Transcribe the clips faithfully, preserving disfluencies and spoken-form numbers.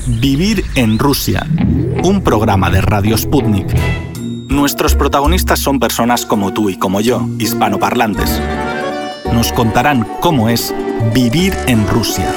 Vivir en Rusia, un programa de Radio Sputnik. Nuestros protagonistas son personas como tú y como yo, hispanoparlantes. Nos contarán cómo es vivir en Rusia.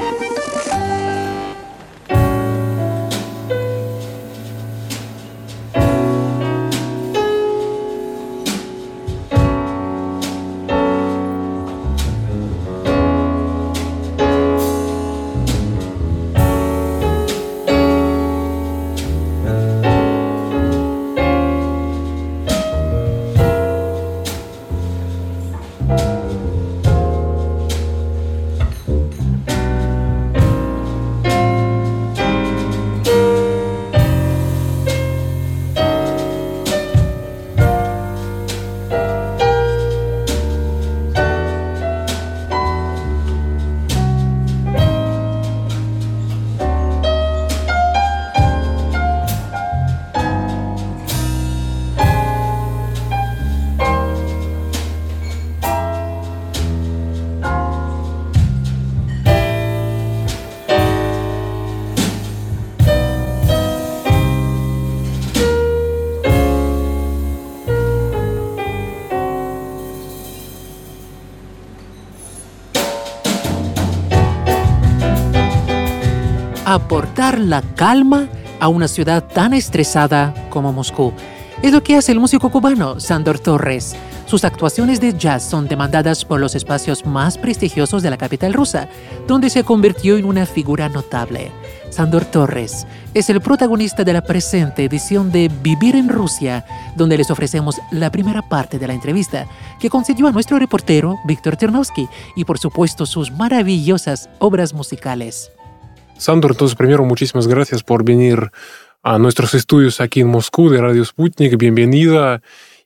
Aportar la calma a una ciudad tan estresada como Moscú. Es lo que hace el músico cubano Sándor Torres. Sus actuaciones de jazz son demandadas por los espacios más prestigiosos de la capital rusa, donde se convirtió en una figura notable. Sándor Torres es el protagonista de la presente edición de Vivir en Rusia, donde les ofrecemos la primera parte de la entrevista que concedió a nuestro reportero Víctor Ternovsky y, por supuesto, sus maravillosas obras musicales. Sándor, entonces primero muchísimas gracias por venir a nuestros estudios aquí en Moscú de Radio Sputnik. Bienvenida.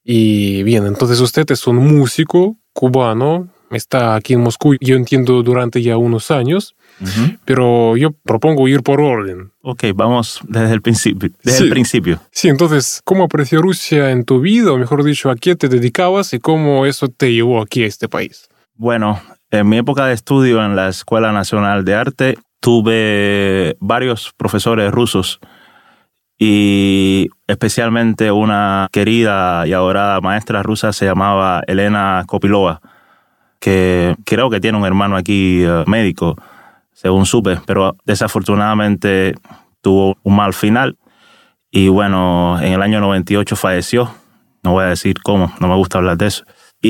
Y bien, entonces usted es un músico cubano, está aquí en Moscú, yo entiendo, durante ya unos años, uh-huh. Pero yo propongo ir por orden. Ok, vamos desde el principio. Desde sí. el principio. Sí, entonces, ¿cómo apareció Rusia en tu vida? O mejor dicho, ¿a qué te dedicabas y cómo eso te llevó aquí a este país? Bueno, en mi época de estudio en la Escuela Nacional de Arte, tuve varios profesores rusos y especialmente una querida y adorada maestra rusa se llamaba Elena Kopilova, que creo que tiene un hermano aquí uh, médico, según supe, pero desafortunadamente tuvo un mal final y bueno, en el año noventa y ocho falleció. No voy a decir cómo, no me gusta hablar de eso.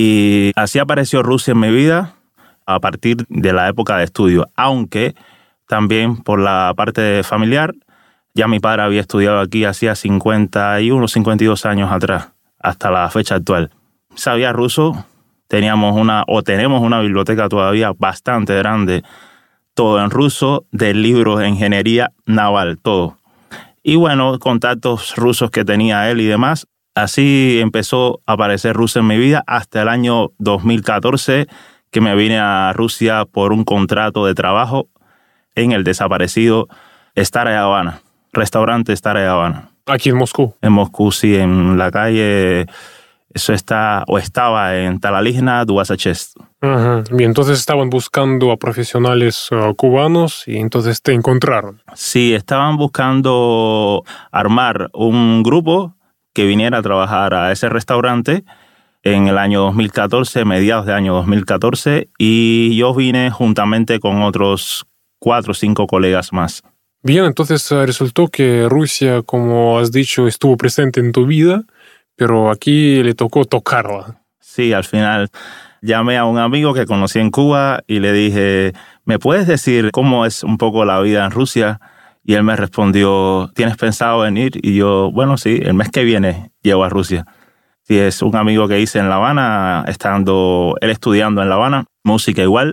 Y así apareció Rusia en mi vida a partir de la época de estudio, aunque también por la parte familiar, ya mi padre había estudiado aquí hacía cincuenta y uno, cincuenta y dos años atrás, hasta la fecha actual. Sabía ruso, teníamos una, o tenemos una biblioteca todavía bastante grande, todo en ruso, de libros de ingeniería naval, todo. Y bueno, contactos rusos que tenía él y demás. Así empezó a aparecer Rusia en mi vida hasta el año dos mil catorce, que me vine a Rusia por un contrato de trabajo en el desaparecido Staraya Habana, restaurante Staraya Habana. Aquí en Moscú. En Moscú, sí, en la calle, eso está, o estaba en Talalihna, Dubasachest. Uh-huh. Bien, entonces estaban buscando a profesionales uh, cubanos y entonces te encontraron. Sí, estaban buscando armar un grupo que viniera a trabajar a ese restaurante en el año dos mil catorce, mediados de año dos mil catorce, y yo vine juntamente con otros cuatro o cinco colegas más. Bien, entonces resultó que Rusia, como has dicho, estuvo presente en tu vida, pero aquí le tocó tocarla. Sí, al final llamé a un amigo que conocí en Cuba y le dije, ¿me puedes decir cómo es un poco la vida en Rusia? Y él me respondió, ¿tienes pensado en ir? Y yo, bueno, sí, el mes que viene llego a Rusia. Sí, es un amigo que hice en La Habana, estando él estudiando en La Habana, música igual.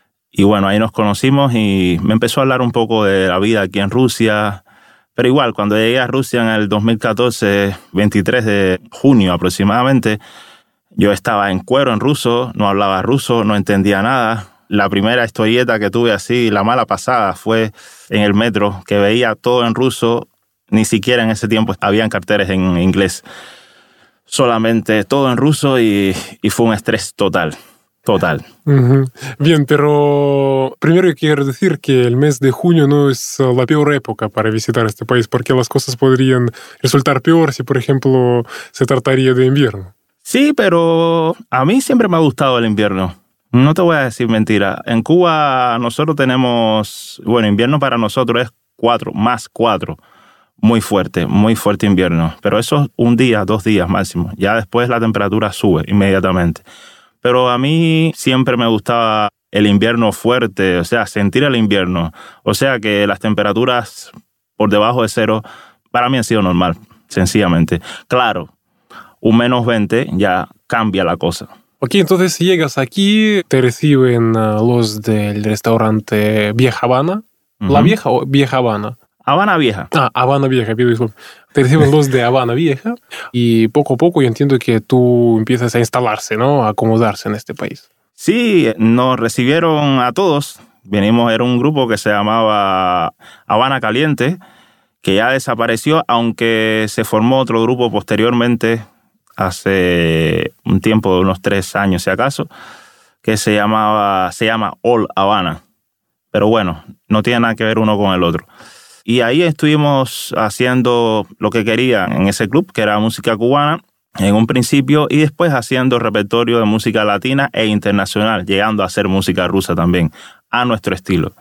Y bueno, ahí nos conocimos y me empezó a hablar un poco de la vida aquí en Rusia. Pero igual, cuando llegué a Rusia en el dos mil catorce, veintitrés de junio aproximadamente, yo estaba en cuero en ruso, no hablaba ruso, no entendía nada. La primera historieta que tuve así, la mala pasada, fue en el metro, que veía todo en ruso. Ni siquiera en ese tiempo habían carteles en inglés. Solamente todo en ruso y, y fue un estrés total. Total. Ujú. Bien, pero primero quiero decir que el mes de junio no es uh, la peor época para visitar este país, porque las cosas podrían resultar peor si, por ejemplo, se trataría de invierno. Sí, pero a mí siempre me ha gustado el invierno. No te voy a decir mentira. En Cuba nosotros tenemos, bueno, invierno para nosotros es cuatro, más cuatro. Muy fuerte, muy fuerte invierno. Pero eso es un día, dos días máximo. Ya después la temperatura sube inmediatamente. Pero a mí siempre me gustaba el invierno fuerte, o sea, sentir el invierno. O sea, que las temperaturas por debajo de cero, para mí han sido normal, sencillamente. Claro, un menos veinte ya cambia la cosa. Ok, entonces llegas aquí, te reciben uh, los del restaurante Vieja Habana. Uh-huh. ¿La Vieja o Vieja Habana? Habana Vieja. Ah, Habana Vieja, pido disculpas. Te reciben los de Habana Vieja y poco a poco yo entiendo que tú empiezas a instalarse, ¿no? A acomodarse en este país. Sí, nos recibieron a todos. Venimos, era un grupo que se llamaba Habana Caliente, que ya desapareció, aunque se formó otro grupo posteriormente, hace un tiempo de unos tres años si acaso, que se llamaba, se llama All Habana. Pero bueno, no tiene nada que ver uno con el otro. Y ahí estuvimos haciendo lo que quería en ese club, que era música cubana, en un principio, y después haciendo repertorio de música latina e internacional, llegando a hacer música rusa también, a nuestro estilo.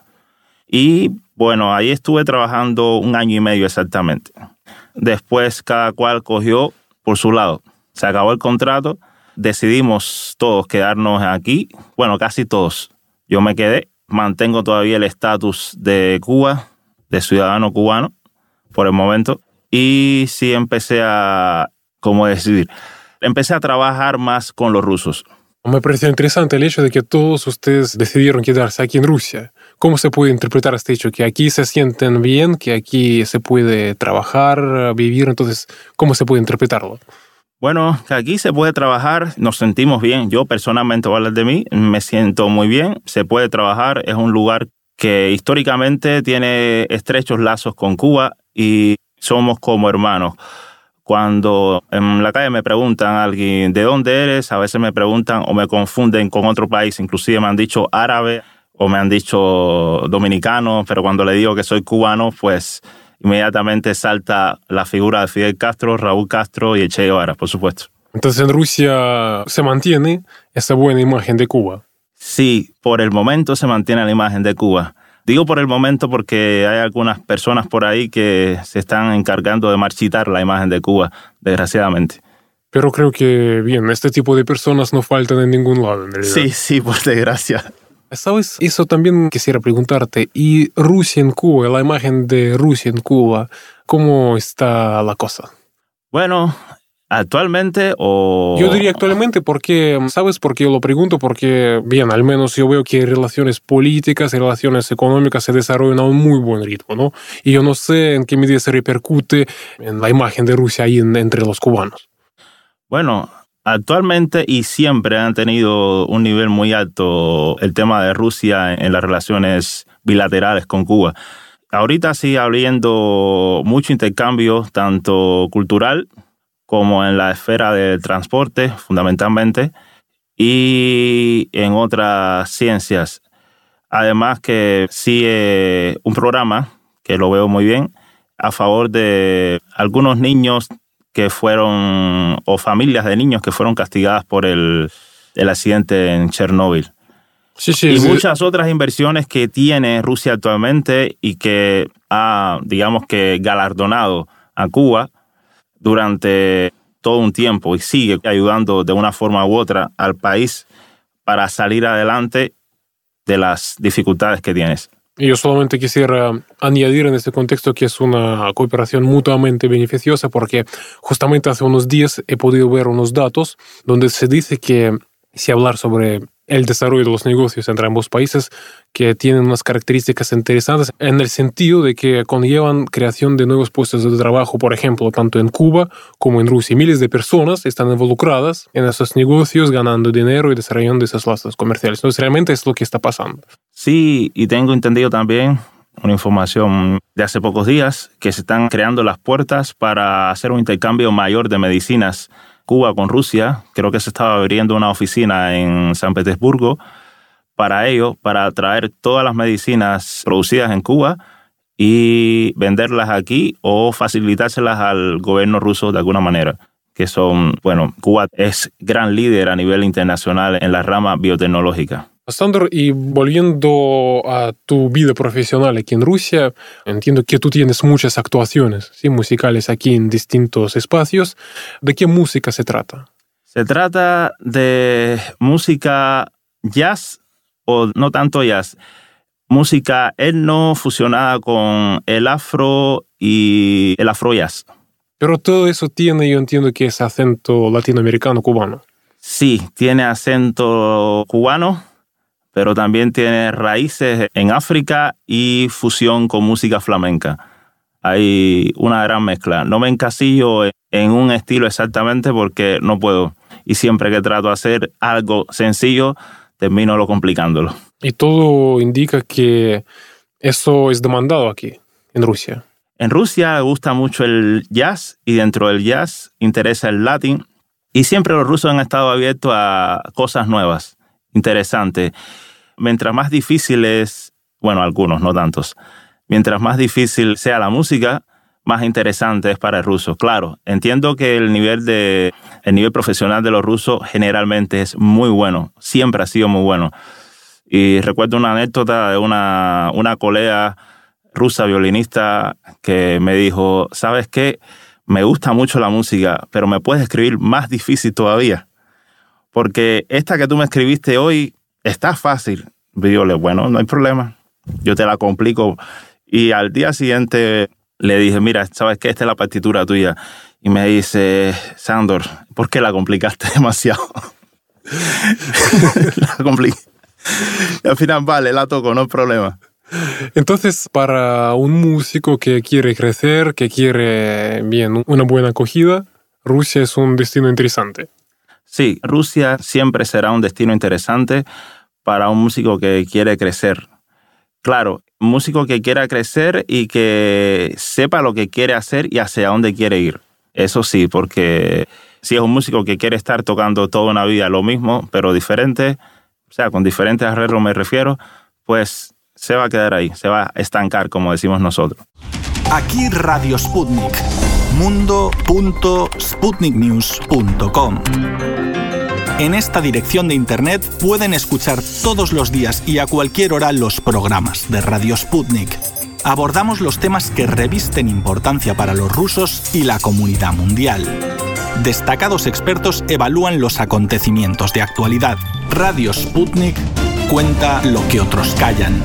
Y bueno, ahí estuve trabajando un año y medio exactamente. Después cada cual cogió por su lado. Se acabó el contrato, decidimos todos quedarnos aquí, bueno, casi todos. Yo me quedé, mantengo todavía el estatus de Cuba, de ciudadano cubano, por el momento. Y sí empecé a, ¿cómo decir? Empecé a trabajar más con los rusos. Me pareció interesante el hecho de que todos ustedes decidieron quedarse aquí en Rusia. ¿Cómo se puede interpretar este hecho? Que aquí se sienten bien, que aquí se puede trabajar, vivir. Entonces, ¿cómo se puede interpretarlo? Bueno, que aquí se puede trabajar, nos sentimos bien. Yo personalmente, voy a hablar de mí, me siento muy bien. Se puede trabajar, es un lugar que históricamente tiene estrechos lazos con Cuba y somos como hermanos. Cuando en la calle me preguntan a alguien ¿de dónde eres? A veces me preguntan o me confunden con otro país, inclusive me han dicho árabe o me han dicho dominicano, pero cuando le digo que soy cubano, pues inmediatamente salta la figura de Fidel Castro, Raúl Castro y el Che Guevara, por supuesto. Entonces en Rusia se mantiene esa buena imagen de Cuba. Sí, por el momento se mantiene la imagen de Cuba. Digo por el momento porque hay algunas personas por ahí que se están encargando de marchitar la imagen de Cuba, desgraciadamente. Pero creo que, bien, este tipo de personas no faltan en ningún lado, en realidad. Sí, sí, por desgracia. ¿Sabes? Eso también quisiera preguntarte. ¿Y Rusia en Cuba, la imagen de Rusia en Cuba, cómo está la cosa? Bueno, actualmente o... Yo diría actualmente porque, ¿sabes por qué yo lo pregunto? Porque, bien, al menos yo veo que relaciones políticas y relaciones económicas se desarrollan a un muy buen ritmo, ¿no? Y yo no sé en qué medida se repercute en la imagen de Rusia ahí en, entre los cubanos. Bueno, actualmente y siempre han tenido un nivel muy alto el tema de Rusia en las relaciones bilaterales con Cuba. Ahorita sigue habiendo mucho intercambio, tanto cultural como en la esfera del transporte, fundamentalmente, y en otras ciencias. Además que sigue un programa, que lo veo muy bien, a favor de algunos niños que fueron, o familias de niños que fueron castigadas por el, el accidente en Chernóbil. Sí, sí, y sí. Muchas otras inversiones que tiene Rusia actualmente y que ha, digamos que, galardonado a Cuba durante todo un tiempo y sigue ayudando de una forma u otra al país para salir adelante de las dificultades que tienes. Yo solamente quisiera añadir en este contexto que es una cooperación mutuamente beneficiosa porque justamente hace unos días he podido ver unos datos donde se dice que si hablar sobre el desarrollo de los negocios entre ambos países que tienen unas características interesantes en el sentido de que conllevan creación de nuevos puestos de trabajo, por ejemplo, tanto en Cuba como en Rusia. Miles de personas están involucradas en esos negocios, ganando dinero y desarrollando esos lazos comerciales. Entonces, realmente es lo que está pasando. Sí, y tengo entendido también una información de hace pocos días que se están creando las puertas para hacer un intercambio mayor de medicinas Cuba con Rusia. Creo que se estaba abriendo una oficina en San Petersburgo para ello, para traer todas las medicinas producidas en Cuba y venderlas aquí o facilitárselas al gobierno ruso de alguna manera. Que son, bueno, Cuba es gran líder a nivel internacional en la rama biotecnológica. Sandor, y volviendo a tu vida profesional aquí en Rusia, entiendo que tú tienes muchas actuaciones, ¿sí?, musicales aquí en distintos espacios. ¿De qué música se trata? Se trata de música jazz, o no tanto jazz, música etno fusionada con el afro y el afro-jazz. Pero todo eso tiene, yo entiendo que es acento latinoamericano-cubano. Sí, tiene acento cubano, pero también tiene raíces en África y fusión con música flamenca. Hay una gran mezcla. No me encasillo en un estilo exactamente porque no puedo. Y siempre que trato de hacer algo sencillo, termino lo complicándolo. Y todo indica que eso es demandado aquí, en Rusia. En Rusia gusta mucho el jazz y dentro del jazz interesa el latín. Y siempre los rusos han estado abiertos a cosas nuevas, interesantes. Mientras más difícil es, bueno, algunos, no tantos, mientras más difícil sea la música, más interesante es para el ruso. Claro, entiendo que el nivel, de, el nivel profesional de los rusos generalmente es muy bueno, siempre ha sido muy bueno. Y recuerdo una anécdota de una, una colega rusa violinista que me dijo, ¿sabes qué? Me gusta mucho la música, pero me puedes escribir más difícil todavía. Porque esta que tú me escribiste hoy está fácil. Y yo le bueno, no hay problema. Yo te la complico. Y al día siguiente le dije, mira, ¿sabes qué? Esta es la partitura tuya. Y me dice, Sandor, ¿por qué la complicaste demasiado? La compliqué. Y al final, vale, la toco, no hay problema. Entonces, para un músico que quiere crecer, que quiere bien una buena acogida, Rusia es un destino interesante. Sí, Rusia siempre será un destino interesante para un músico que quiere crecer. Claro, un músico que quiera crecer y que sepa lo que quiere hacer y hacia dónde quiere ir. Eso sí, porque si es un músico que quiere estar tocando toda una vida lo mismo, pero diferente, o sea, con diferentes arreglos me refiero, pues se va a quedar ahí, se va a estancar, como decimos nosotros. Aquí Radio Sputnik, mundo punto sputnik news punto com. En esta dirección de internet pueden escuchar todos los días y a cualquier hora los programas de Radio Sputnik. Abordamos los temas que revisten importancia para los rusos y la comunidad mundial. Destacados expertos evalúan los acontecimientos de actualidad. Radio Sputnik cuenta lo que otros callan.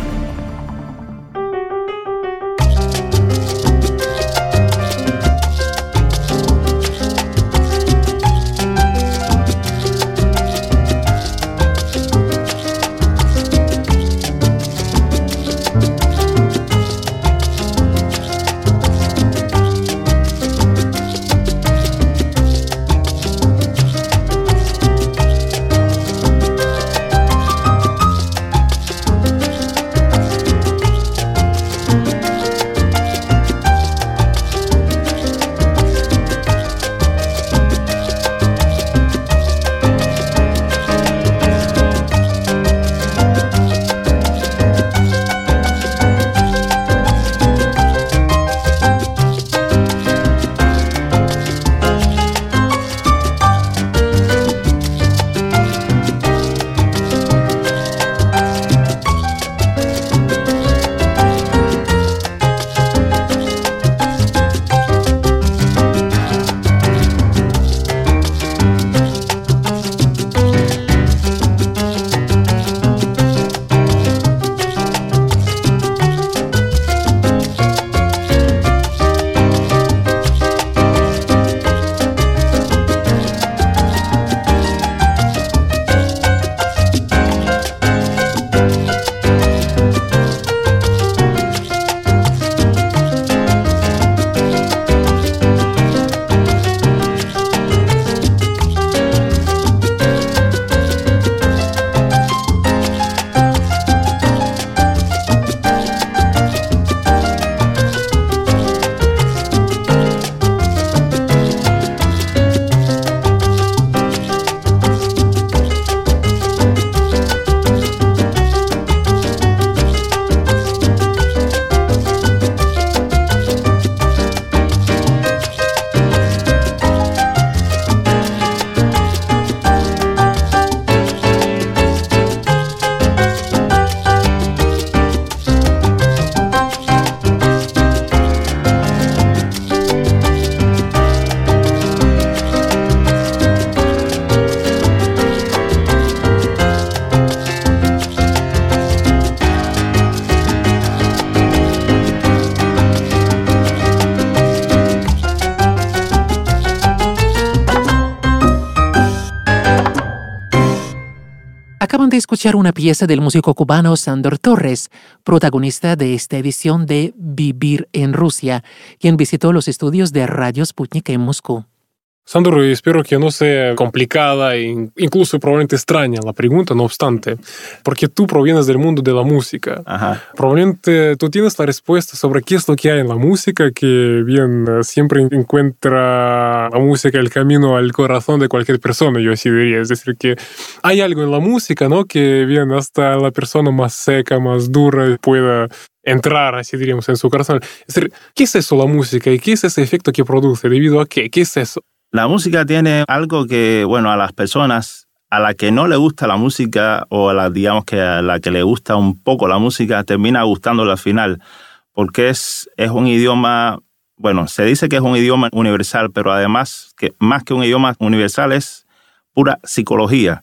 de escuchar una pieza del músico cubano Sándor Torres, protagonista de esta edición de Vivir en Rusia, quien visitó los estudios de Radio Sputnik en Moscú. Sándor, espero que no sea complicada e incluso probablemente extraña la pregunta, no obstante, porque tú provienes del mundo de la música. Ajá. Probablemente tú tienes la respuesta sobre qué es lo que hay en la música, que bien siempre encuentra la música el camino al corazón de cualquier persona, yo así diría. Es decir, que hay algo en la música, ¿no?, que bien hasta la persona más seca, más dura pueda entrar, así diríamos, en su corazón. Es decir, ¿qué es eso la música y qué es ese efecto que produce? ¿Debido a qué? ¿Qué es eso? La música tiene algo que, bueno, a las personas a la que no le gusta la música o a la, digamos que a la que le gusta un poco la música, termina gustándole al final, porque es, es un idioma, bueno, se dice que es un idioma universal, pero además, que más que un idioma universal, es pura psicología.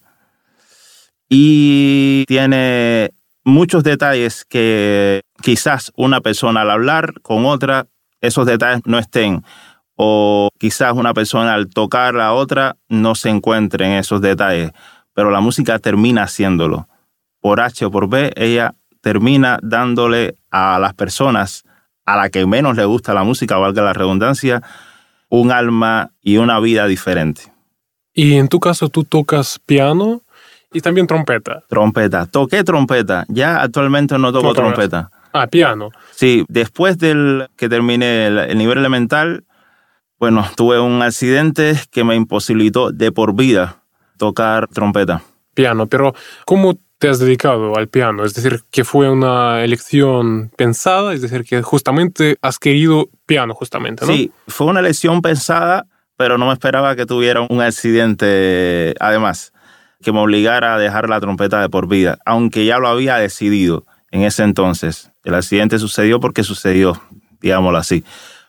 Y tiene muchos detalles que quizás una persona al hablar con otra, esos detalles no estén. O quizás una persona al tocar a otra no se encuentre en esos detalles, pero la música termina haciéndolo. Por H o por B, ella termina dándole a las personas a la que menos le gusta la música, valga la redundancia, un alma y una vida diferente. Y en tu caso, tú tocas piano y también trompeta. Trompeta. Toqué trompeta. Ya actualmente no toco no trompeta. Ah, piano. Sí, después del que terminé el, el nivel elemental, bueno, tuve un accidente que me imposibilitó de por vida tocar trompeta. Piano, pero ¿cómo te has dedicado al piano? Es decir, que fue una elección pensada, es decir, que justamente has querido piano, justamente, ¿no? Sí, fue una elección pensada, pero no me esperaba que tuviera un accidente, además, que me obligara a dejar la trompeta de por vida, aunque ya lo había decidido en ese entonces. El accidente sucedió porque sucedió, digámoslo así.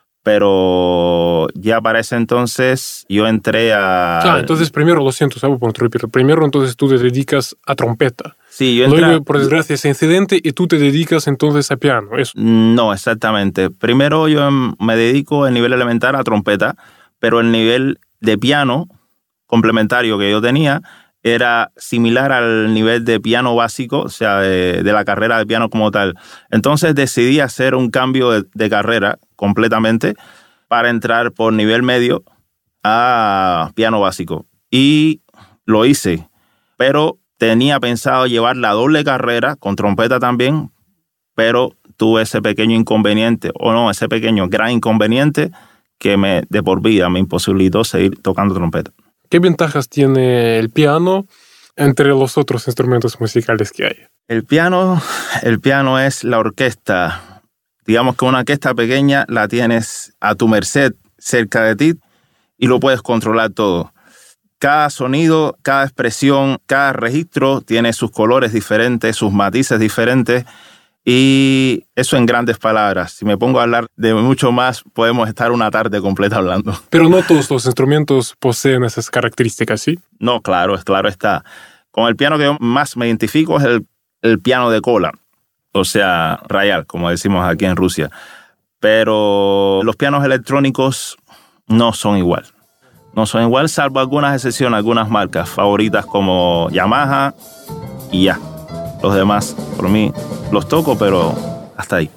Pero ya para ese entonces yo entré a... Ah, entonces primero, lo siento, ¿sabes? Por interrumpir. Primero entonces tú te dedicas a trompeta. Sí, yo entré... Luego, por desgracia, ese incidente y tú te dedicas entonces a piano, ¿eso? No, exactamente. Primero yo me dedico el nivel elemental a trompeta, pero el nivel de piano complementario que yo tenía era similar al nivel de piano básico, o sea, de, de la carrera de piano como tal. Entonces decidí hacer un cambio de, de carrera completamente para entrar por nivel medio a piano básico. Y lo hice, pero tenía pensado llevar la doble carrera con trompeta también, pero tuve ese pequeño inconveniente, o no, ese pequeño gran inconveniente que me, de por vida me imposibilitó seguir tocando trompeta. ¿Qué ventajas tiene el piano entre los otros instrumentos musicales que hay? El piano, el piano es la orquesta. Digamos que una orquesta pequeña la tienes a tu merced, cerca de ti, y lo puedes controlar todo. Cada sonido, cada expresión, cada registro tiene sus colores diferentes, sus matices diferentes, y eso en grandes palabras. Si me pongo a hablar de mucho más, podemos estar una tarde completa hablando. Pero no todos los instrumentos poseen esas características, ¿sí? No, claro, claro está. Con el piano que yo más me identifico es el, el piano de cola, o sea, rayal, como decimos aquí en Rusia. Pero los pianos electrónicos no son igual. No son igual, salvo algunas excepciones, algunas marcas favoritas como Yamaha y ya. Los demás, por mí, los toco, pero hasta ahí.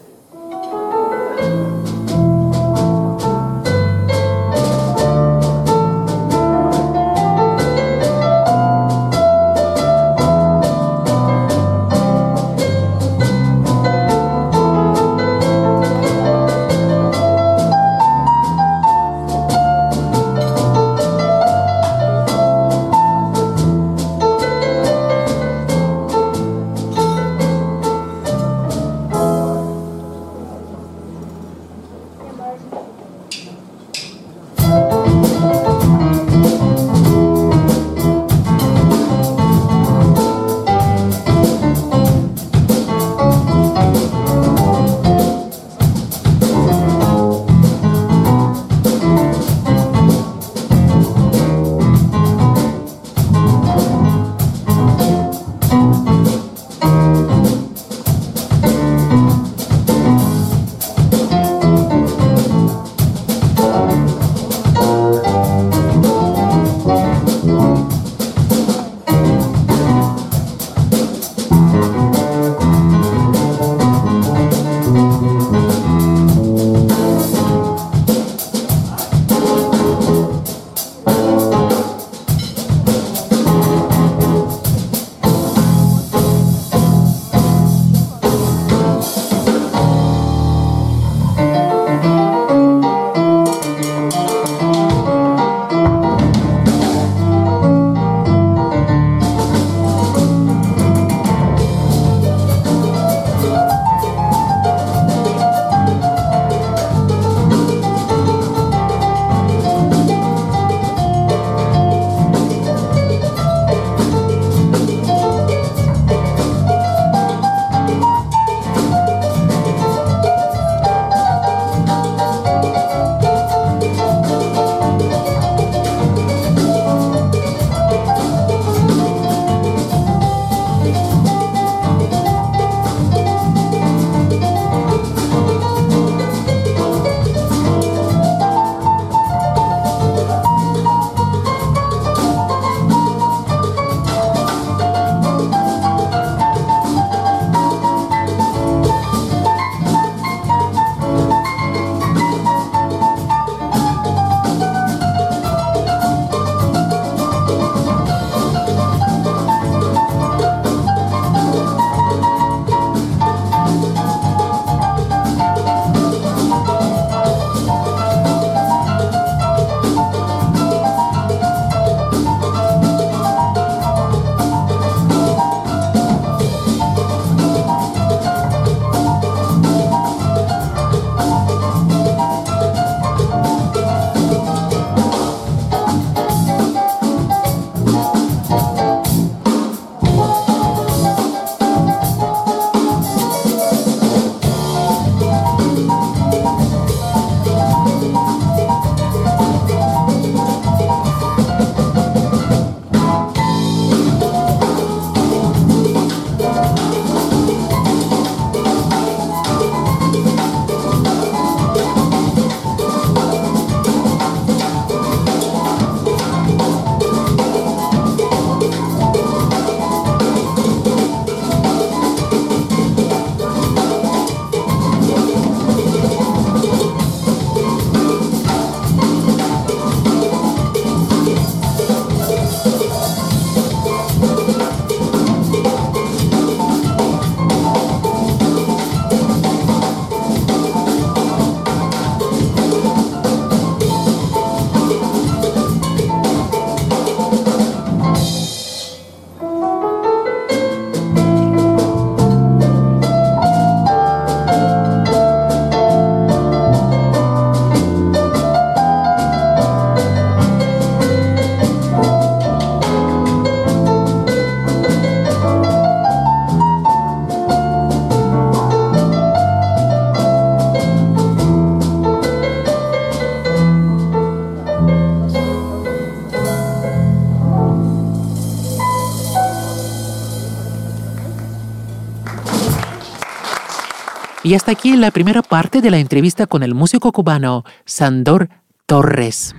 Y hasta aquí la primera parte de la entrevista con el músico cubano Sandor Torres.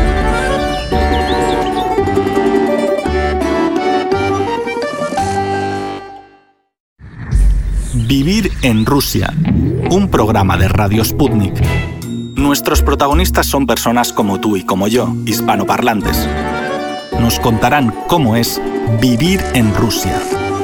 Vivir en Rusia, un programa de Radio Sputnik. Nuestros protagonistas son personas como tú y como yo, hispanoparlantes. Nos contarán cómo es vivir en Rusia.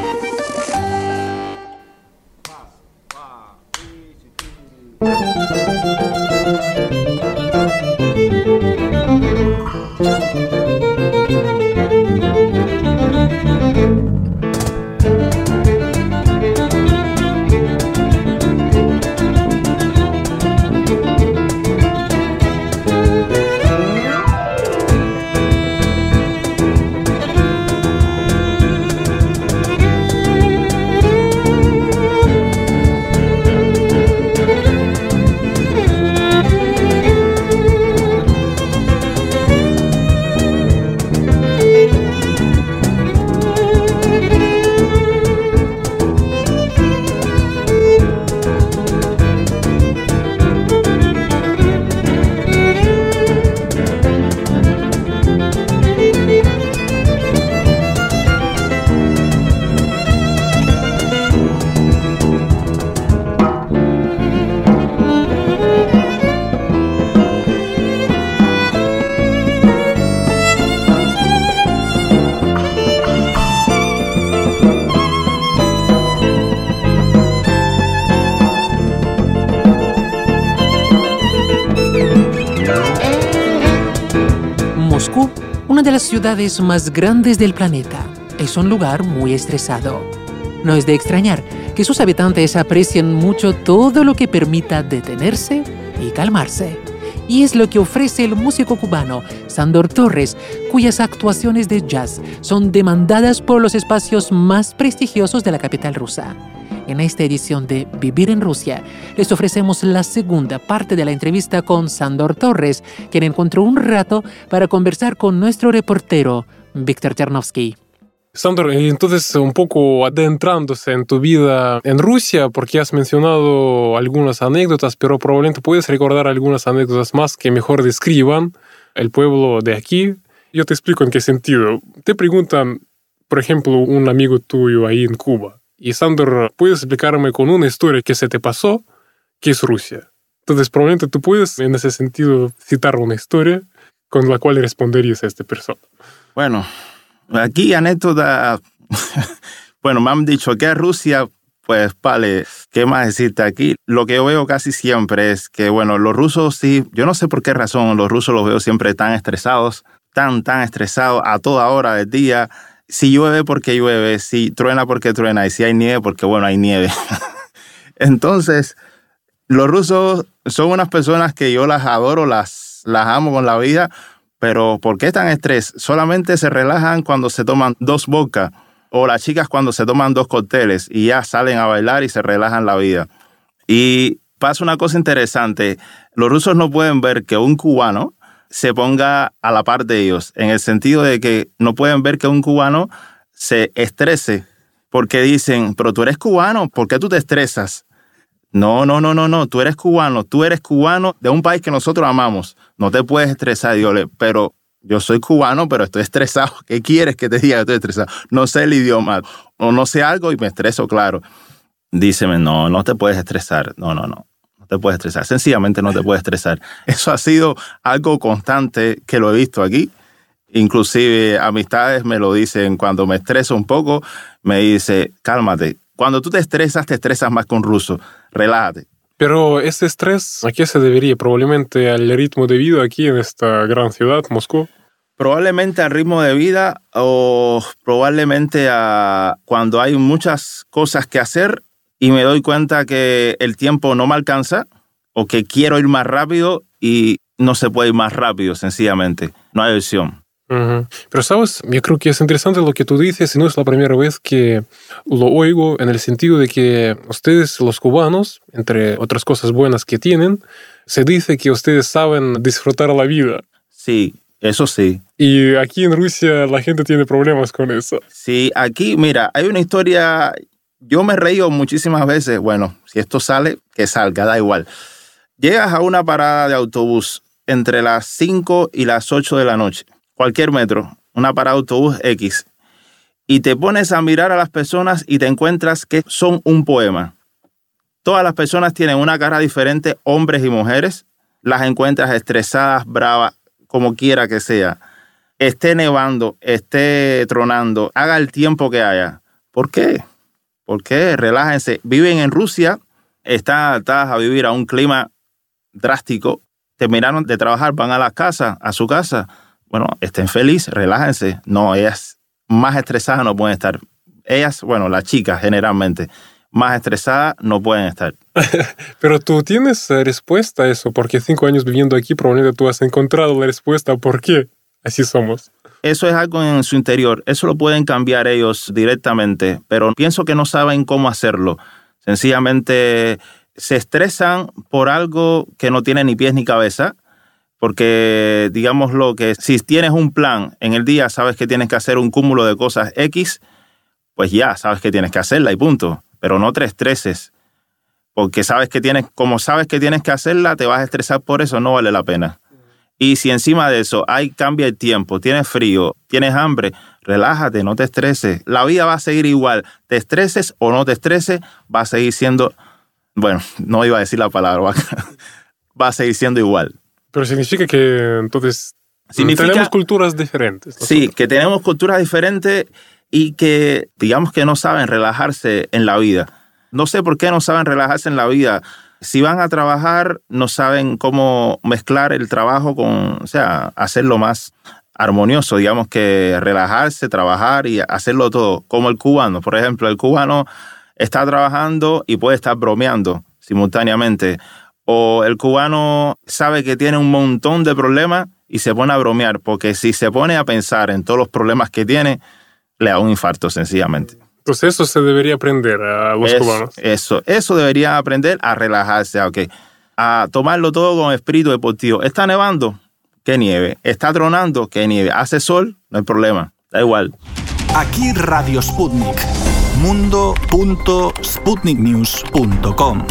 Moscú, una de las ciudades más grandes del planeta, es un lugar muy estresado. No es de extrañar que sus habitantes aprecien mucho todo lo que permita detenerse y calmarse. Y es lo que ofrece el músico cubano Sandor Torres, cuyas actuaciones de jazz son demandadas por los espacios más prestigiosos de la capital rusa. En esta edición de Vivir en Rusia, les ofrecemos la segunda parte de la entrevista con Sandor Torres, quien encontró un rato para conversar con nuestro reportero, Víctor Ternovsky. Sandor, entonces un poco adentrándose en tu vida en Rusia, porque has mencionado algunas anécdotas, pero probablemente puedes recordar algunas anécdotas más que mejor describan el pueblo de aquí. Yo te explico en qué sentido. Te preguntan, por ejemplo, un amigo tuyo ahí en Cuba, y Sandor, ¿puedes explicarme con una historia que se te pasó qué es Rusia? Entonces, probablemente tú puedes, en ese sentido, citar una historia con la cual responderías a esta persona. Bueno, aquí anécdota, bueno, me han dicho que es Rusia, pues vale, ¿qué más decirte aquí? Lo que yo veo casi siempre es que, bueno, los rusos sí, yo no sé por qué razón los rusos los veo siempre tan estresados, tan, tan estresados a toda hora del día. Si llueve, porque llueve, si truena, porque truena, y si hay nieve, porque, bueno, hay nieve. Entonces, los rusos son unas personas que yo las adoro, las, las amo con la vida. Pero ¿por qué tan estrés? Solamente se relajan cuando se toman dos vodka o las chicas cuando se toman dos cócteles y ya salen a bailar y se relajan la vida. Y pasa una cosa interesante. Los rusos no pueden ver que un cubano se ponga a la par de ellos, en el sentido de que no pueden ver que un cubano se estrese porque dicen, pero tú eres cubano, ¿por qué tú te estresas? No, no, no, no, no, tú eres cubano, tú eres cubano de un país que nosotros amamos. No te puedes estresar, Diole, pero yo soy cubano, pero estoy estresado. ¿Qué quieres que te diga que estoy estresado? No sé el idioma, o no sé algo y me estreso, claro. Díceme, no, no te puedes estresar, no, no, no, no te puedes estresar, sencillamente no te puedes estresar. Eso ha sido algo constante que lo he visto aquí. Inclusive amistades me lo dicen cuando me estreso un poco, me dice, cálmate. Cuando tú te estresas, te estresas más con ruso. Relájate. Pero ese estrés, ¿a qué se debería? Probablemente al ritmo de vida aquí en esta gran ciudad, Moscú. Probablemente al ritmo de vida o probablemente a cuando hay muchas cosas que hacer y me doy cuenta que el tiempo no me alcanza o que quiero ir más rápido y no se puede ir más rápido, sencillamente. No hay opción. Uh-huh. Pero, ¿sabes? Yo creo que es interesante lo que tú dices y no es la primera vez que lo oigo en el sentido de que ustedes, los cubanos, entre otras cosas buenas que tienen, se dice que ustedes saben disfrutar la vida. Sí, eso sí. Y aquí en Rusia la gente tiene problemas con eso. Sí, aquí, mira, hay una historia, yo me he reído muchísimas veces. Bueno, si esto sale, que salga, da igual. Llegas a una parada de autobús entre las cinco y las ocho de la noche, cualquier metro, una parada de autobús X, y te pones a mirar a las personas y te encuentras que son un poema. Todas las personas tienen una cara diferente, hombres y mujeres. Las encuentras estresadas, bravas, como quiera que sea. Esté nevando, esté tronando, haga el tiempo que haya. ¿Por qué? ¿Por qué? Relájense. Viven en Rusia, están adaptadas a vivir a un clima drástico. Terminaron de trabajar, van a la casa, a su casa. Bueno, estén felices, relájense. No, ellas más estresadas no pueden estar. Ellas, bueno, las chicas generalmente, más estresadas no pueden estar. Pero tú tienes respuesta a eso, porque cinco años viviendo aquí probablemente tú has encontrado la respuesta por qué así somos. Eso es algo en su interior. Eso lo pueden cambiar ellos directamente, pero pienso que no saben cómo hacerlo. Sencillamente se estresan por algo que no tiene ni pies ni cabeza, porque digámoslo que si tienes un plan en el día, sabes que tienes que hacer un cúmulo de cosas X, pues ya sabes que tienes que hacerla y punto. Pero no te estreses, porque sabes que tienes, como sabes que tienes que hacerla, te vas a estresar por eso, no vale la pena. Y si encima de eso hay cambia el tiempo, tienes frío, tienes hambre, relájate, no te estreses. La vida va a seguir igual. Te estreses o no te estreses, va a seguir siendo, bueno, no iba a decir la palabra, va, va a seguir siendo igual. Pero significa que entonces significa, tenemos culturas diferentes. ¿No? Sí, que tenemos culturas diferentes y que digamos que no saben relajarse en la vida. No sé por qué no saben relajarse en la vida. Si van a trabajar, no saben cómo mezclar el trabajo con, o sea, hacerlo más armonioso, digamos que relajarse, trabajar y hacerlo todo, como el cubano. Por ejemplo, el cubano está trabajando y puede estar bromeando simultáneamente. O el cubano sabe que tiene un montón de problemas y se pone a bromear, porque si se pone a pensar en todos los problemas que tiene, le da un infarto sencillamente. Entonces eso se debería aprender a los eso, cubanos. Eso, eso debería aprender a relajarse, okay, a tomarlo todo con espíritu deportivo. ¿Está nevando? Que nieve. ¿Está tronando? Que nieve. ¿Hace sol? No hay problema, da igual. Aquí Radio Sputnik. mundo punto sputnik news punto com.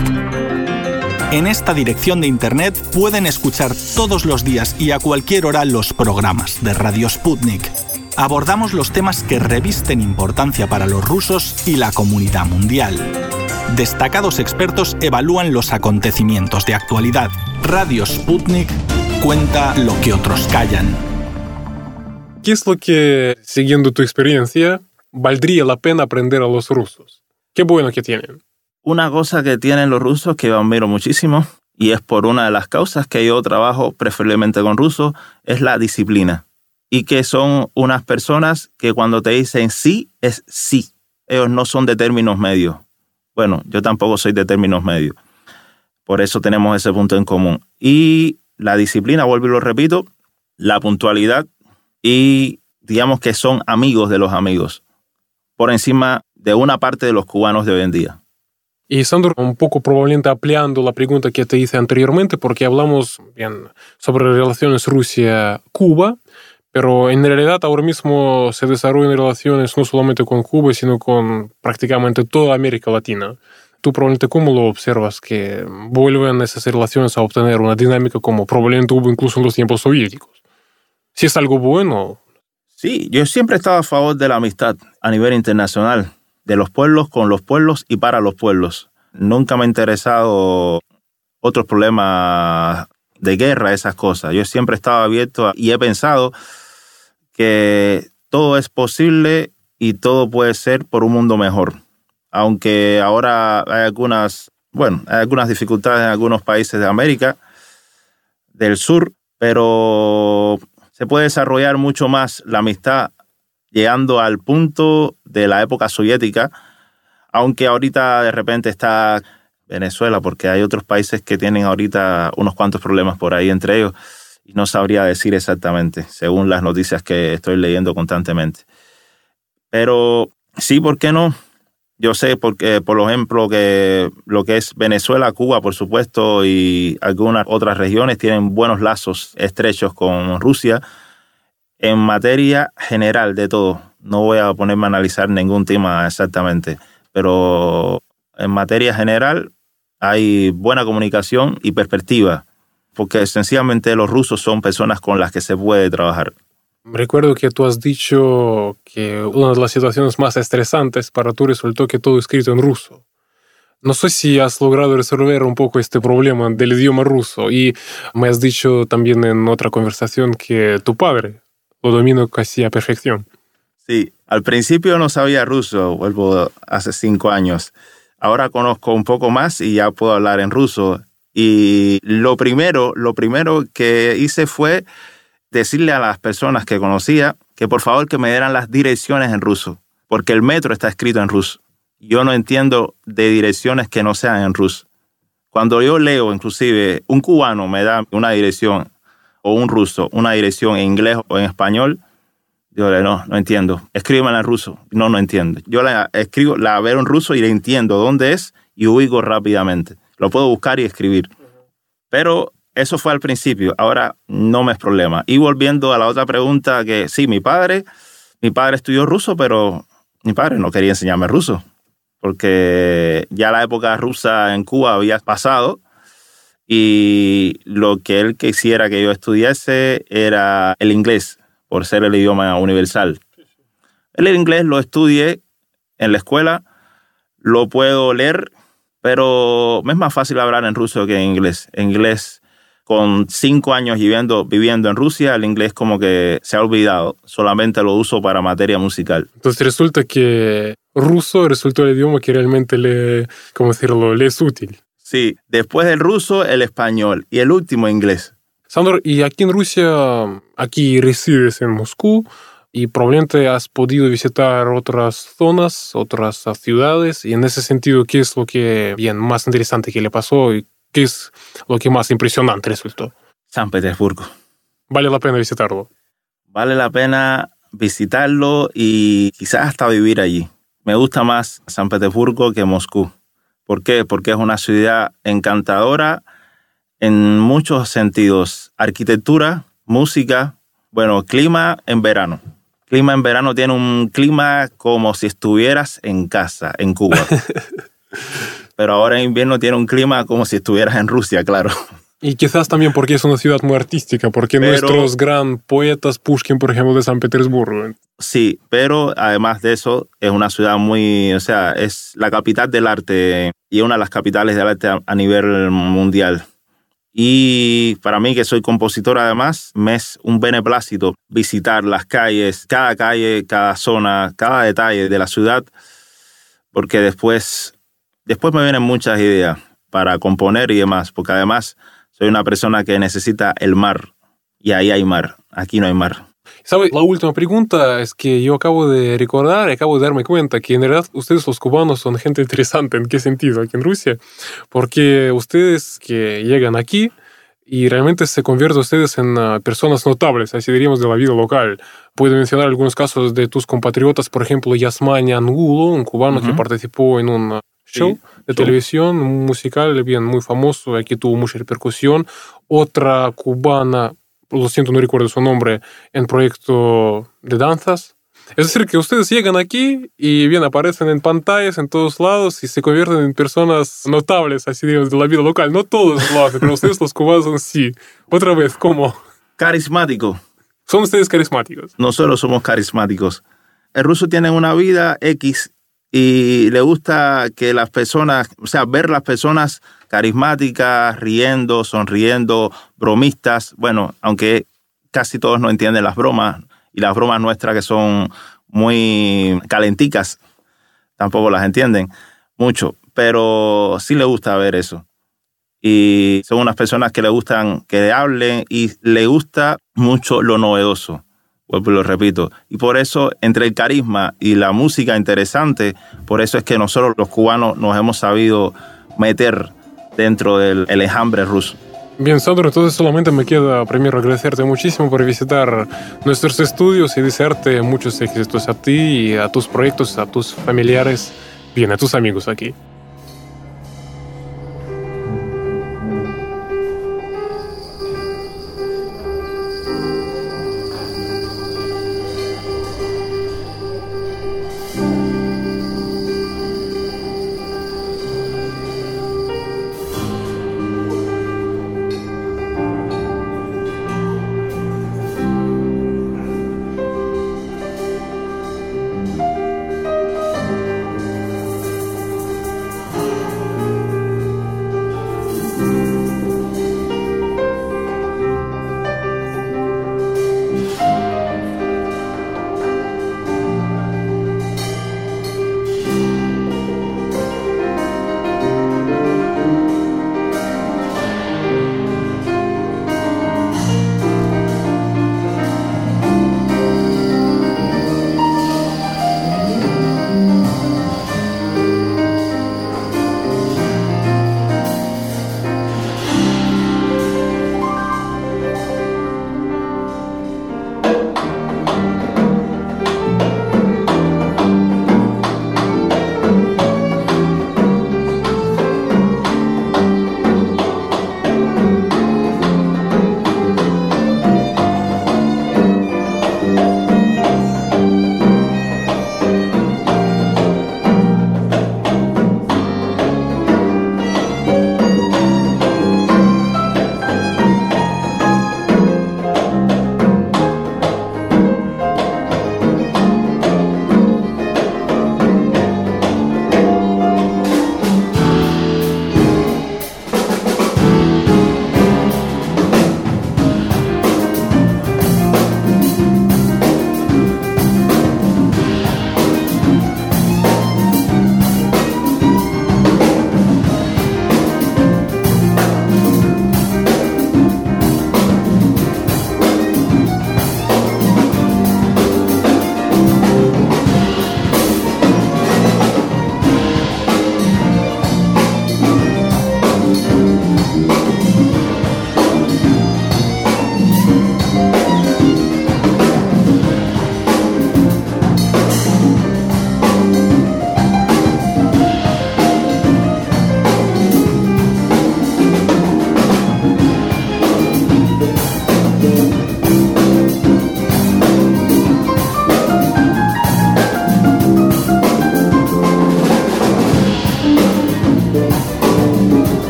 En esta dirección de internet pueden escuchar todos los días y a cualquier hora los programas de Radio Sputnik. Abordamos los temas que revisten importancia para los rusos y la comunidad mundial. Destacados expertos evalúan los acontecimientos de actualidad. Radio Sputnik cuenta lo que otros callan. ¿Qué es lo que, siguiendo tu experiencia, valdría la pena aprender a los rusos? ¿Qué bueno que tienen? Una cosa que tienen los rusos que yo admiro muchísimo, y es por una de las causas que yo trabajo preferiblemente con rusos, es la disciplina. Y que son unas personas que cuando te dicen sí, es sí. Ellos no son de términos medios. Bueno, yo tampoco soy de términos medios. Por eso tenemos ese punto en común. Y la disciplina, vuelvo y lo repito, la puntualidad y digamos que son amigos de los amigos, por encima de una parte de los cubanos de hoy en día. Y Sandor, un poco probablemente ampliando la pregunta que te hice anteriormente, porque hablamos bien sobre relaciones Rusia-Cuba, pero en realidad ahora mismo se desarrollan relaciones no solamente con Cuba, sino con prácticamente toda América Latina. ¿Tú probablemente cómo lo observas, que vuelven esas relaciones a obtener una dinámica como probablemente hubo incluso en los tiempos soviéticos? ¿Si es algo bueno? Sí, yo siempre he estado a favor de la amistad a nivel internacional, de los pueblos con los pueblos y para los pueblos. Nunca me ha interesado otros problemas de guerra, esas cosas. Yo siempre he estado abierto a, y he pensado que todo es posible y todo puede ser por un mundo mejor. Aunque ahora hay algunas, bueno, hay algunas dificultades en algunos países de América del Sur, pero se puede desarrollar mucho más la amistad llegando al punto de la época soviética, aunque ahorita de repente está Venezuela, porque hay otros países que tienen ahorita unos cuantos problemas por ahí entre ellos, y no sabría decir exactamente, según las noticias que estoy leyendo constantemente. Pero sí, ¿por qué no? Yo sé, porque, por ejemplo, que lo que es Venezuela, Cuba, por supuesto, y algunas otras regiones tienen buenos lazos estrechos con Rusia en materia general de todo. No voy a ponerme a analizar ningún tema exactamente, pero en materia general hay buena comunicación y perspectiva, porque sencillamente los rusos son personas con las que se puede trabajar. Recuerdo que tú has dicho que una de las situaciones más estresantes para tú resultó que todo escrito en ruso. No sé si has logrado resolver un poco este problema del idioma ruso, y me has dicho también en otra conversación que tu padre lo domina casi a perfección. Sí, al principio no sabía ruso, vuelvo hace cinco años. Ahora conozco un poco más y ya puedo hablar en ruso. Y lo primero, lo primero que hice fue decirle a las personas que conocía que por favor que me dieran las direcciones en ruso, porque el metro está escrito en ruso. Yo no entiendo de direcciones que no sean en ruso. Cuando yo leo, inclusive, un cubano me da una dirección, o un ruso, una dirección en inglés o en español, yo le no, no entiendo. Escríbemela en ruso. No, no entiendo. Yo la escribo, la veo en ruso y le entiendo dónde es y ubico rápidamente. Lo puedo buscar y escribir. Pero eso fue al principio. Ahora no me es problema. Y volviendo a la otra pregunta, que sí, mi padre, mi padre estudió ruso, pero mi padre no quería enseñarme ruso, porque ya la época rusa en Cuba había pasado y lo que él quisiera que yo estudiase era el inglés, por ser el idioma universal. El inglés lo estudié en la escuela, lo puedo leer, pero me es más fácil hablar en ruso que en inglés. En inglés, con cinco años viviendo, viviendo en Rusia, el inglés como que se ha olvidado. Solamente lo uso para materia musical. Entonces resulta que ruso resultó el idioma que realmente le, ¿cómo decirlo?, le es útil. Sí, después del ruso, el español y el último inglés. Sandor, y aquí en Rusia, aquí resides en Moscú y probablemente has podido visitar otras zonas, otras ciudades, y en ese sentido, ¿qué es lo que bien más interesante que le pasó y qué es lo que más impresionante resultó? San Petersburgo. ¿Vale la pena visitarlo? Vale la pena visitarlo y quizás hasta vivir allí. Me gusta más San Petersburgo que Moscú. ¿Por qué? Porque es una ciudad encantadora en muchos sentidos. Arquitectura, música, bueno, clima en verano. Clima en verano tiene un clima como si estuvieras en casa, en Cuba. Pero ahora en invierno tiene un clima como si estuvieras en Rusia, claro. Y quizás también porque es una ciudad muy artística, porque pero, nuestros gran poetas, Pushkin, por ejemplo, de San Petersburgo. Sí, pero además de eso, es una ciudad muy, o sea, es la capital del arte y una de las capitales del arte a, a nivel mundial. Y para mí, que soy compositor además, me es un beneplácito visitar las calles, cada calle, cada zona, cada detalle de la ciudad, porque después, después me vienen muchas ideas para componer y demás, porque además soy una persona que necesita el mar, y ahí hay mar, aquí no hay mar. ¿Sabe? La última pregunta es que yo acabo de recordar, acabo de darme cuenta que en realidad ustedes los cubanos son gente interesante. ¿En qué sentido? Aquí en Rusia. Porque ustedes que llegan aquí y realmente se convierten ustedes en uh, personas notables, así diríamos, de la vida local. Puedo mencionar algunos casos de tus compatriotas, por ejemplo, Yasmani Angulo, un cubano uh-huh. que participó en un show sí, de show. televisión, un musical bien muy famoso, aquí tuvo mucha repercusión. Otra cubana, lo siento, no recuerdo su nombre, en proyecto de danzas. Es decir, que ustedes llegan aquí y bien aparecen en pantallas en todos lados y se convierten en personas notables, así digamos, de la vida local. No todos lo hacen, pero ustedes los cubanos son sí. Otra vez, ¿cómo? Carismático. ¿Son ustedes carismáticos? Nosotros somos carismáticos. El ruso tiene una vida X y le gusta que las personas, o sea, ver las personas carismáticas, riendo, sonriendo, bromistas. Bueno, aunque casi todos no entienden las bromas, y las bromas nuestras que son muy calenticas, tampoco las entienden mucho, pero sí le gusta ver eso. Y son unas personas que le gustan que hablen y le gusta mucho lo novedoso. Pues lo repito. Y por eso, entre el carisma y la música interesante, por eso es que nosotros los cubanos nos hemos sabido meter dentro del el enjambre ruso. Bien, Sandro, entonces solamente me queda primero agradecerte muchísimo por visitar nuestros estudios y desearte muchos éxitos a ti y a tus proyectos, a tus familiares, bien, a tus amigos aquí.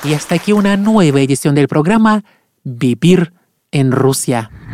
Y hasta aquí una nueva edición del programa Vivir en Rusia.